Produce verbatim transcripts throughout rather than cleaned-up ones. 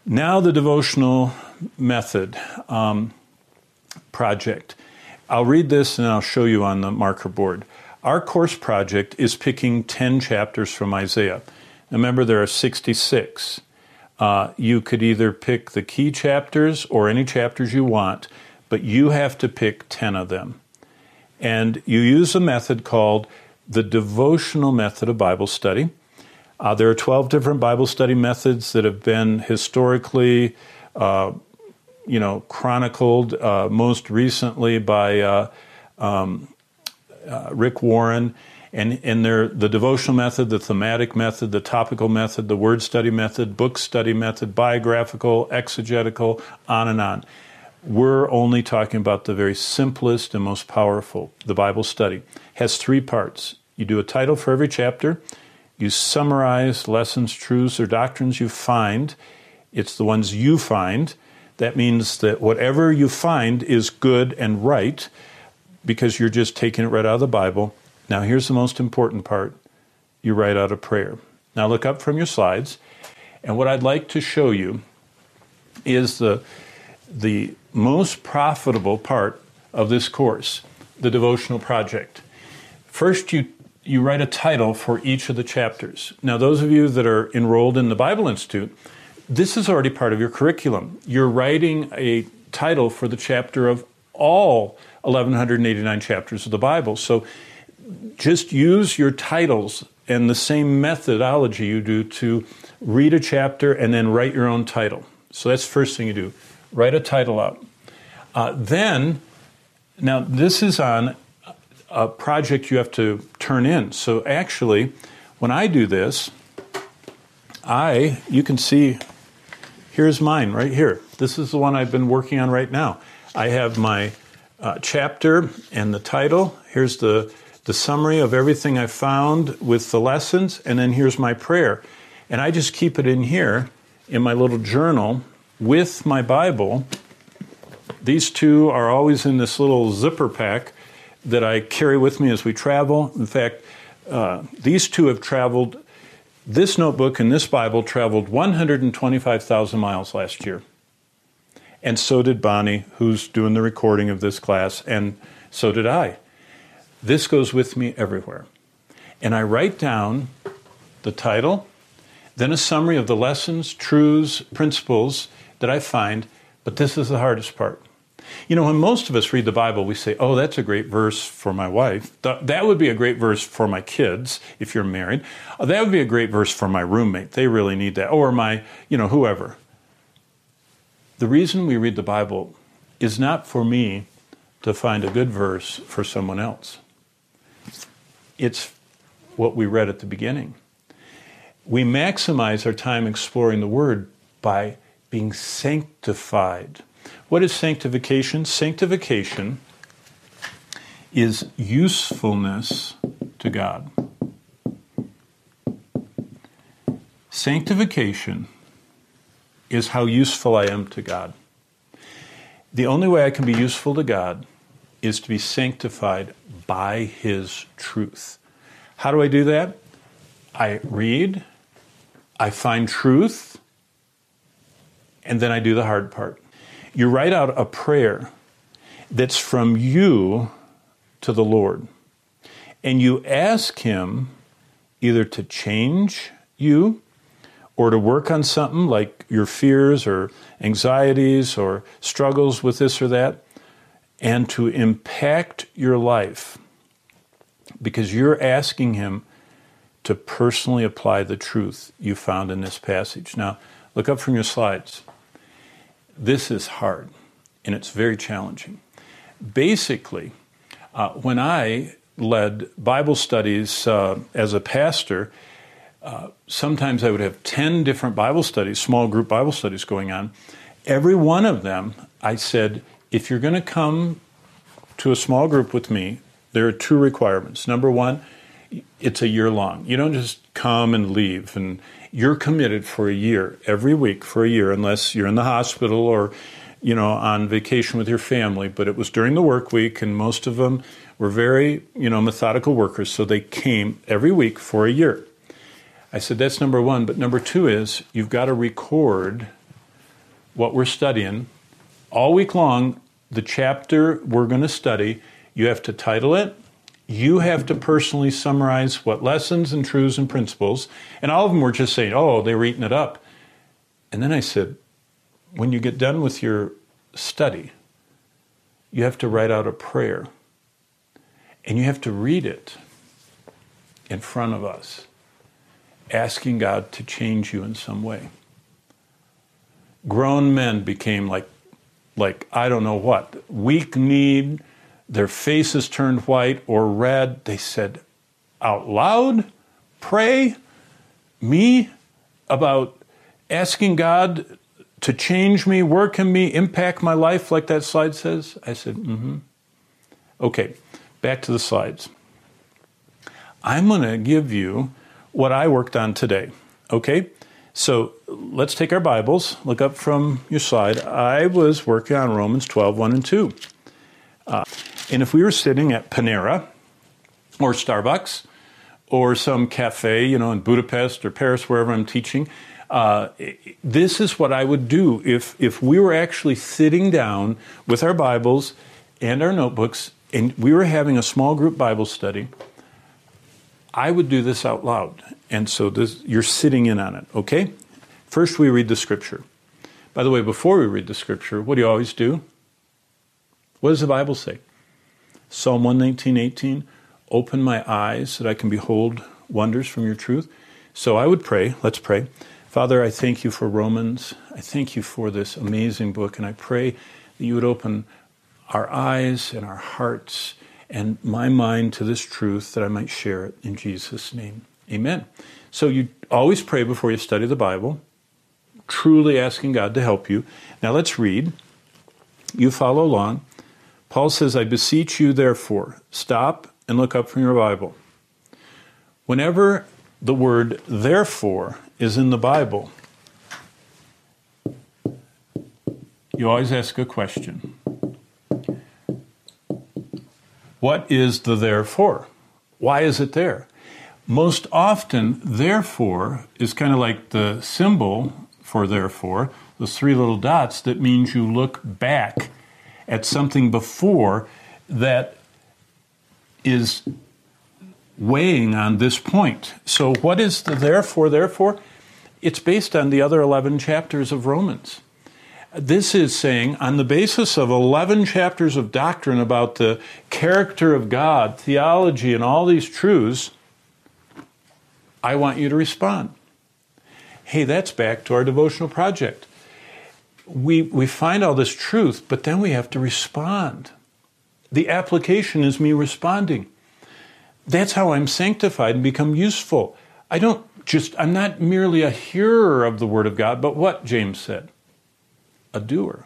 Now the devotional method um, project. I'll read this and I'll show you on the marker board. Our course project is picking ten chapters from Isaiah. Remember, there are sixty-six. Uh, you could either pick the key chapters or any chapters you want, but you have to pick ten of them. And you use a method called the devotional method of Bible study. Uh, there are twelve different Bible study methods that have been historically, uh, you know, chronicled, uh, most recently by uh, um, uh, Rick Warren. And, and they're the devotional method, the thematic method, the topical method, the word study method, book study method, biographical, exegetical, on and on. We're only talking about the very simplest and most powerful. The Bible study it has three parts. You do a title for every chapter. You summarize lessons, truths, or doctrines you find. It's the ones you find. That means that whatever you find is good and right because you're just taking it right out of the Bible. Now, here's the most important part. You write out a prayer. Now, look up from your slides. And what I'd like to show you is the, the most profitable part of this course, the devotional project. First, you, you write a title for each of the chapters. Now, those of you that are enrolled in the Bible Institute, this is already part of your curriculum. You're writing a title for the chapter of all eleven eighty-nine chapters of the Bible. So just use your titles and the same methodology you do to read a chapter and then write your own title. So that's the first thing you do. Write a title out. Uh, then, now this is on a project you have to turn in. So actually, when I do this, I, you can see, here's mine right here. This is the one I've been working on right now. I have my uh, chapter and the title. Here's the the summary of everything I found with the lessons, and then here's my prayer. And I just keep it in here in my little journal with my Bible. These two are always in this little zipper pack that I carry with me as we travel. In fact, uh, these two have traveled, this notebook and this Bible traveled one hundred twenty-five thousand miles last year. And so did Bonnie, who's doing the recording of this class, and so did I. This goes with me everywhere. And I write down the title, then a summary of the lessons, truths, principles that I find, but this is the hardest part. You know, when most of us read the Bible, we say, oh, that's a great verse for my wife. That would be a great verse for my kids, if you're married. That would be a great verse for my roommate. They really need that. Or my, you know, whoever. The reason we read the Bible is not for me to find a good verse for someone else. It's what we read at the beginning. We maximize our time exploring the Word by being sanctified. What is sanctification? Sanctification is usefulness to God. Sanctification is how useful I am to God. The only way I can be useful to God is to be sanctified by His truth. How do I do that? I read, I find truth, and then I do the hard part. You write out a prayer that's from you to the Lord, and you ask Him either to change you or to work on something like your fears or anxieties or struggles with this or that, and to impact your life, because you're asking Him to personally apply the truth you found in this passage. Now, look up from your slides. This is hard, and it's very challenging. Basically, uh, when I led Bible studies uh, as a pastor, uh, sometimes I would have ten different Bible studies, small group Bible studies going on. Every one of them, I said, if you're going to come to a small group with me, there are two requirements. Number one, it's a year long. You don't just come and leave, and you're committed for a year, every week for a year, unless you're in the hospital or, you know, on vacation with your family. But it was during the work week, and most of them were very, you know, methodical workers, so they came every week for a year. I said, that's number one. But number two is you've got to record what we're studying. All week long, the chapter we're going to study, you have to title it. You have to personally summarize what lessons and truths and principles. And all of them were just saying, oh, they were eating it up. And then I said, when you get done with your study, you have to write out a prayer. And you have to read it in front of us, asking God to change you in some way. Grown men became like, like I don't know what, weak-kneed, their faces turned white or red. They said, out loud, pray, me, about asking God to change me, work in me, impact my life like that slide says? I said, mm-hmm. Okay, back to the slides. I'm going to give you what I worked on today, okay? So let's take our Bibles, look up from your slide. I was working on Romans twelve, one and two. Uh, and if we were sitting at Panera or Starbucks or some cafe, you know, in Budapest or Paris, wherever I'm teaching, uh, this is what I would do if, if we were actually sitting down with our Bibles and our notebooks and we were having a small group Bible study. I would do this out loud. And so this, you're sitting in on it, okay? First, we read the Scripture. By the way, before we read the Scripture, what do you always do? What does the Bible say? Psalm one nineteen, eighteen, open my eyes that I can behold wonders from your truth. So I would pray. Let's pray. Father, I thank you for Romans. I thank you for this amazing book, and I pray that you would open our eyes and our hearts and my mind to this truth that I might share it in Jesus' name. Amen. So you always pray before you study the Bible, truly asking God to help you. Now let's read. You follow along. Paul says, I beseech you, therefore, stop and look up from your Bible. Whenever the word therefore is in the Bible, you always ask a question. What is the therefore? Why is it there? Most often, therefore is kind of like the symbol for therefore, those three little dots, that means you look back at something before that is weighing on this point. So what is the therefore, therefore? It's based on the other eleven chapters of Romans. This is saying, on the basis of eleven chapters of doctrine about the character of God, theology, and all these truths, I want you to respond. Hey, that's back to our devotional project. We, we find all this truth, but then we have to respond. The application is me responding. That's how I'm sanctified and become useful. I don't just, I'm not merely a hearer of the Word of God, but what James said, a doer.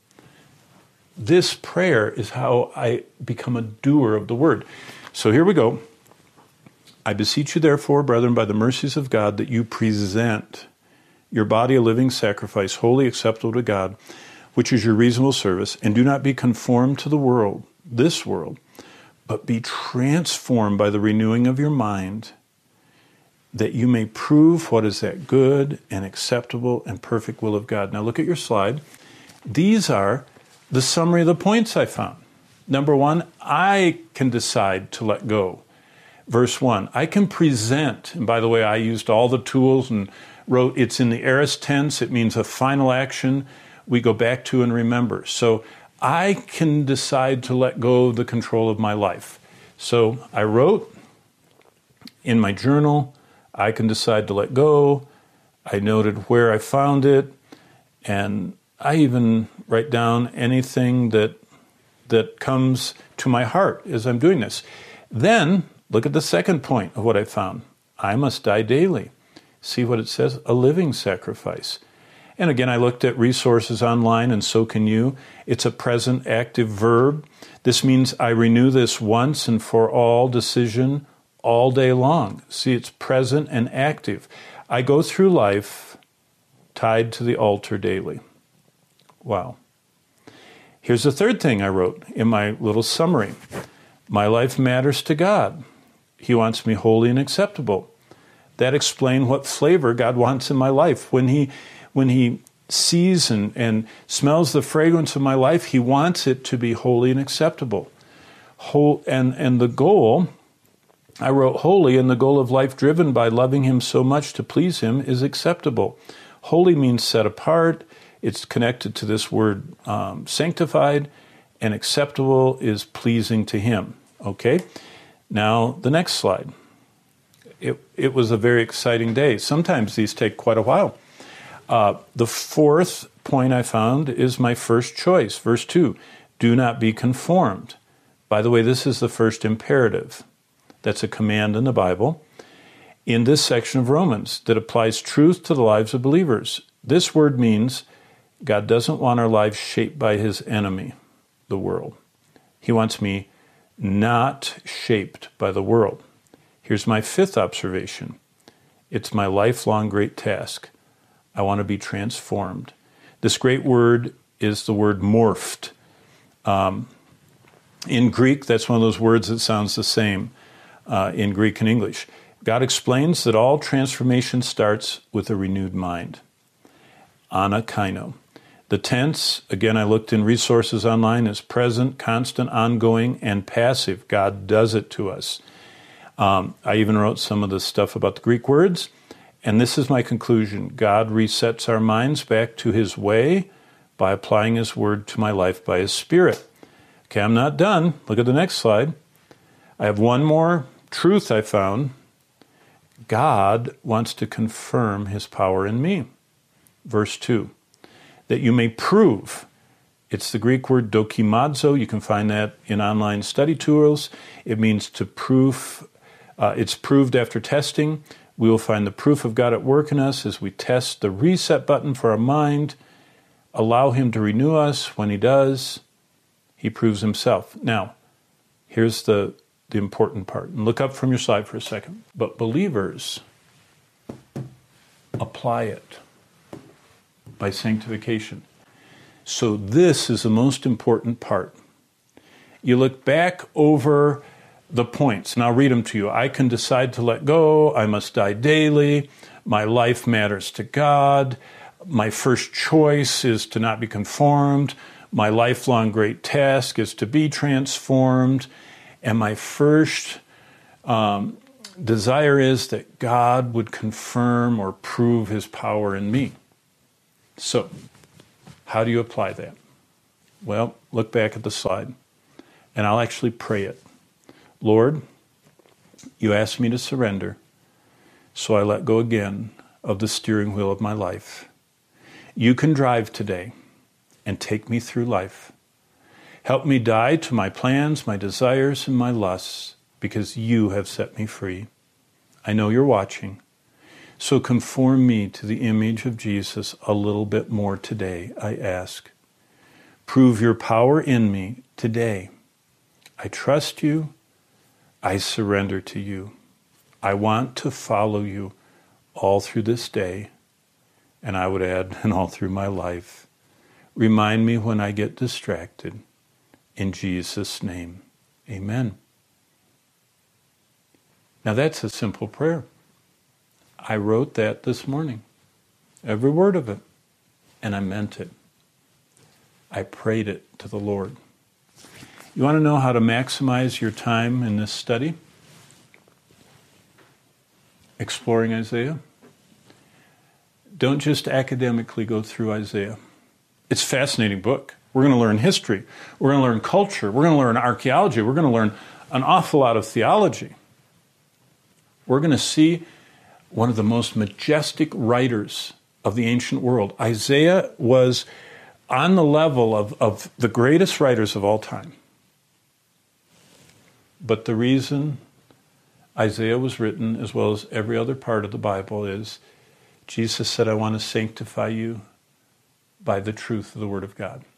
This prayer is how I become a doer of the Word. So here we go. I beseech you, therefore, brethren, by the mercies of God, that you present your body a living sacrifice, wholly acceptable to God, which is your reasonable service, and do not be conformed to the world, this world, but be transformed by the renewing of your mind, that you may prove what is that good and acceptable and perfect will of God. Now look at your slide. These are the summary of the points I found. Number one, I can decide to let go. Verse one, I can present, and by the way, I used all the tools and wrote, it's in the aorist tense, it means a final action we go back to and remember. So I can decide to let go of the control of my life. So I wrote in my journal, I can decide to let go. I noted where I found it, and I even write down anything that that comes to my heart as I'm doing this. Then, look at the second point of what I found. I must die daily. See what it says? A living sacrifice. And again, I looked at resources online, and so can you. It's a present active verb. This means I renew this once and for all decision all day long. See, it's present and active. I go through life tied to the altar daily. Wow. Here's the third thing I wrote in my little summary. My life matters to God. He wants me holy and acceptable. That explains what flavor God wants in my life. When he, when he sees and, and smells the fragrance of my life, he wants it to be holy and acceptable. Whole, and, and the goal, I wrote holy, and the goal of life driven by loving him so much to please him is acceptable. Holy means set apart. It's connected to this word um, sanctified, and acceptable is pleasing to him. Okay? Now, the next slide. It, it was a very exciting day. Sometimes these take quite a while. Uh, the fourth point I found is my first choice. Verse two, do not be conformed. By the way, this is the first imperative. That's a command in the Bible. In this section of Romans that applies truth to the lives of believers. This word means God doesn't want our lives shaped by his enemy, the world. He wants me not shaped by the world. Here's my fifth observation. It's my lifelong great task. I want to be transformed. This great word is the word morphed. Um, in Greek, that's one of those words that sounds the same uh, in Greek and English. God explains that all transformation starts with a renewed mind. Anakaino. The tense, again, I looked in resources online, is present, constant, ongoing, and passive. God does it to us. Um, I even wrote some of the stuff about the Greek words. And this is my conclusion. God resets our minds back to his way by applying his word to my life by his Spirit. Okay, I'm not done. Look at the next slide. I have one more truth I found. God wants to confirm his power in me. Verse two, that you may prove. It's the Greek word dokimazo. You can find that in online study tools. It means to prove. Uh, it's proved after testing. We will find the proof of God at work in us as we test the reset button for our mind, allow him to renew us. When he does, he proves himself. Now, here's the, the important part. And look up from your slide for a second. But believers apply it by sanctification. So this is the most important part. You look back over the points, and I'll read them to you. I can decide to let go. I must die daily. My life matters to God. My first choice is to not be conformed. My lifelong great task is to be transformed. And my first um, desire is that God would confirm or prove his power in me. So, how do you apply that? Well, look back at the slide, and I'll actually pray it. Lord, you asked me to surrender, so I let go again of the steering wheel of my life. You can drive today and take me through life. Help me die to my plans, my desires, and my lusts, because you have set me free. I know you're watching, so conform me to the image of Jesus a little bit more today, I ask. Prove your power in me today. I trust you. I surrender to you. I want to follow you all through this day, and I would add, and all through my life. Remind me when I get distracted. In Jesus' name, amen. Now that's a simple prayer. I wrote that this morning, every word of it, and I meant it. I prayed it to the Lord. You want to know how to maximize your time in this study? Exploring Isaiah? Don't just academically go through Isaiah. It's a fascinating book. We're going to learn history. We're going to learn culture. We're going to learn archaeology. We're going to learn an awful lot of theology. We're going to see one of the most majestic writers of the ancient world. Isaiah was on the level of, of the greatest writers of all time. But the reason Isaiah was written, as well as every other part of the Bible, is Jesus said, I want to sanctify you by the truth of the Word of God.